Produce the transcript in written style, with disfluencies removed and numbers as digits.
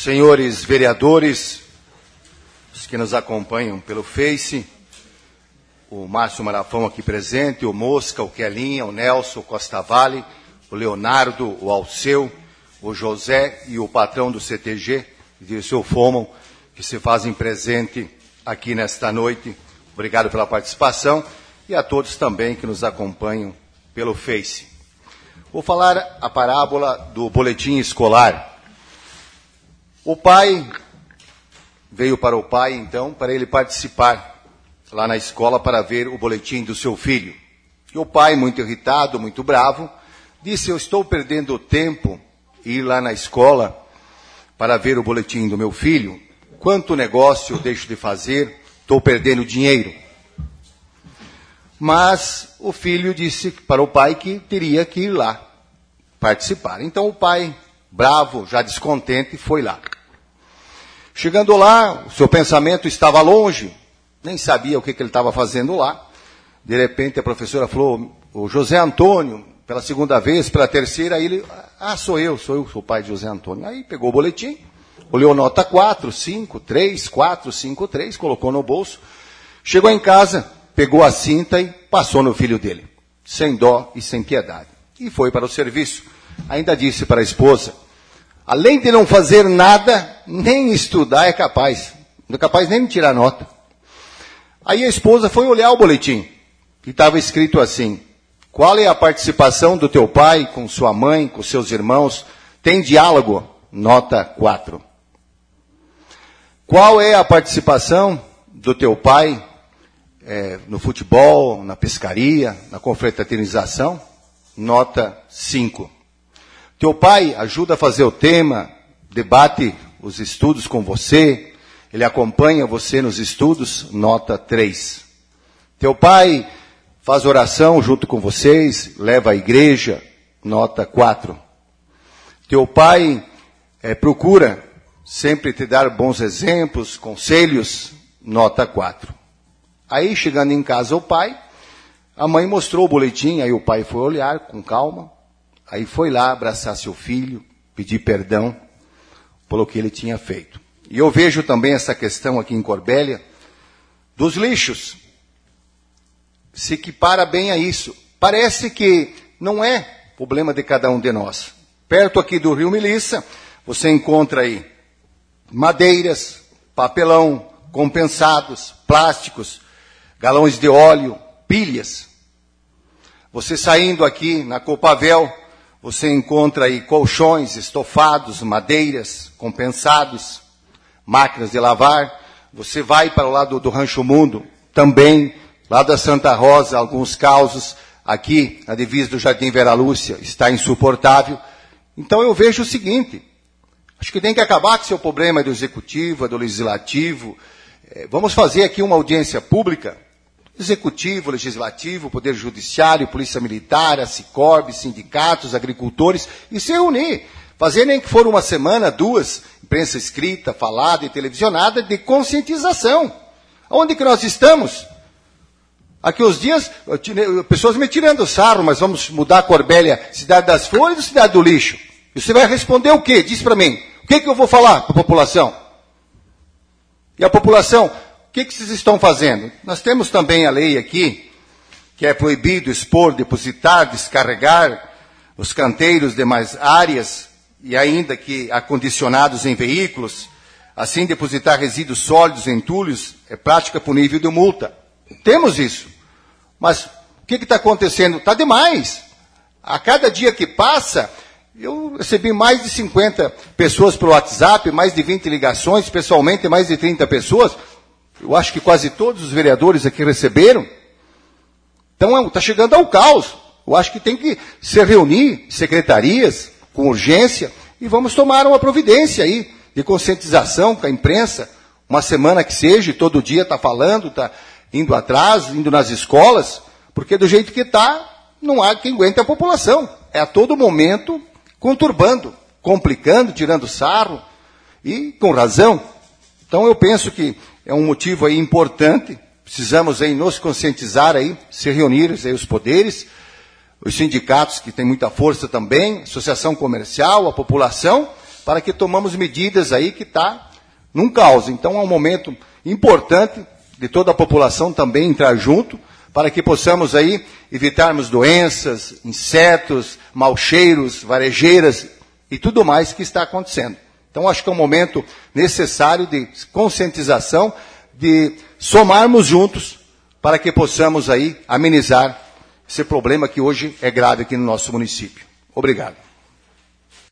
Senhores vereadores, os que nos acompanham pelo Face, o Márcio Marafão aqui presente, o Mosca, o Quelinha, o Nelson, o Costa Vale, o Leonardo, o Alceu, o José e o patrão do CTG, o seu Fomon, que se fazem presente aqui nesta noite. Obrigado pela participação e a todos também que nos acompanham pelo Face. Vou falar a parábola do boletim escolar. O pai veio para o pai, então, para ele participar lá na escola para ver o boletim do seu filho. E o pai, muito irritado, muito bravo, disse: eu estou perdendo tempo ir lá na escola para ver o boletim do meu filho. Quanto negócio eu deixo de fazer, estou perdendo dinheiro. Mas o filho disse para o pai que teria que ir lá participar. Então o pai, bravo, já descontente, foi lá. Chegando lá, o seu pensamento estava longe, nem sabia o que ele estava fazendo lá. De repente a professora falou: o José Antônio, pela segunda vez, pela terceira, aí ele: sou eu, sou o pai de José Antônio. Aí pegou o boletim, olhou nota 4, 5, 3, 4, 5, 3, colocou no bolso, chegou em casa, pegou a cinta e passou no filho dele, sem dó e sem piedade. E foi para o serviço. Ainda disse para a esposa: além de não fazer nada, nem estudar é capaz. Não é capaz nem de tirar nota. Aí a esposa foi olhar o boletim. E estava escrito assim: qual é a participação do teu pai com sua mãe, com seus irmãos? Tem diálogo? Nota 4. Qual é a participação do teu pai no futebol, na pescaria, na confraternização? Nota 5. Teu pai ajuda a fazer o tema, debate os estudos com você, ele acompanha você nos estudos? Nota 3. Teu pai faz oração junto com vocês, leva à igreja? Nota 4. Teu pai procura sempre te dar bons exemplos, conselhos? Nota 4. Aí, chegando em casa o pai, a mãe mostrou o boletim, aí o pai foi olhar com calma, aí foi lá abraçar seu filho, pedir perdão pelo que ele tinha feito. E eu vejo também essa questão aqui em Corbélia, dos lixos. Se equipara bem a isso. Parece que não é problema de cada um de nós. Perto aqui do Rio Melissa, você encontra aí madeiras, papelão, compensados, plásticos, galões de óleo, pilhas. Você saindo aqui na Copavel, você encontra aí colchões, estofados, madeiras, compensados, máquinas de lavar. Você vai para o lado do Rancho Mundo, também, lá da Santa Rosa, alguns causos. Aqui, na divisa do Jardim Vera Lúcia, está insuportável. Então eu vejo o seguinte: acho que tem que acabar com o seu problema do executivo, do legislativo. Vamos fazer aqui uma audiência pública. Executivo, legislativo, poder judiciário, polícia militar, a Sicorb, sindicatos, agricultores, e se reunir. Fazer nem que for uma semana, 2, imprensa escrita, falada e televisionada, de conscientização. Onde que nós estamos? Aqui uns dias, pessoas me tirando sarro, mas vamos mudar a Corbélia, cidade das flores ou cidade do lixo? E você vai responder o quê? Diz para mim. O que eu vou falar para a população? E a população, o que vocês estão fazendo? Nós temos também a lei aqui, que é proibido expor, depositar, descarregar os canteiros de mais áreas, e ainda que acondicionados em veículos, assim depositar resíduos sólidos em entulhos, é prática punível de multa. Temos isso. Mas o que está acontecendo? Está demais. A cada dia que passa, eu recebi mais de 50 pessoas pelo WhatsApp, mais de 20 ligações, pessoalmente mais de 30 pessoas. Eu acho que quase todos os vereadores aqui receberam. Então está chegando ao caos. Eu acho que tem que se reunir secretarias com urgência e vamos tomar uma providência aí de conscientização com a imprensa. Uma semana que seja, e todo dia está falando, está indo atrás, indo nas escolas, porque do jeito que está, não há quem aguente a população. É a todo momento conturbando, complicando, tirando sarro, e com razão. Então eu penso que é um motivo aí importante, precisamos aí nos conscientizar aí, se reunir aí os poderes, os sindicatos que têm muita força também, associação comercial, a população, para que tomamos medidas aí que está num caos. Então é um momento importante de toda a população também entrar junto, para que possamos aí evitarmos doenças, insetos, maus cheiros, varejeiras e tudo mais que está acontecendo. Então acho que é um momento necessário de conscientização, de somarmos juntos para que possamos aí amenizar esse problema que hoje é grave aqui no nosso município. Obrigado.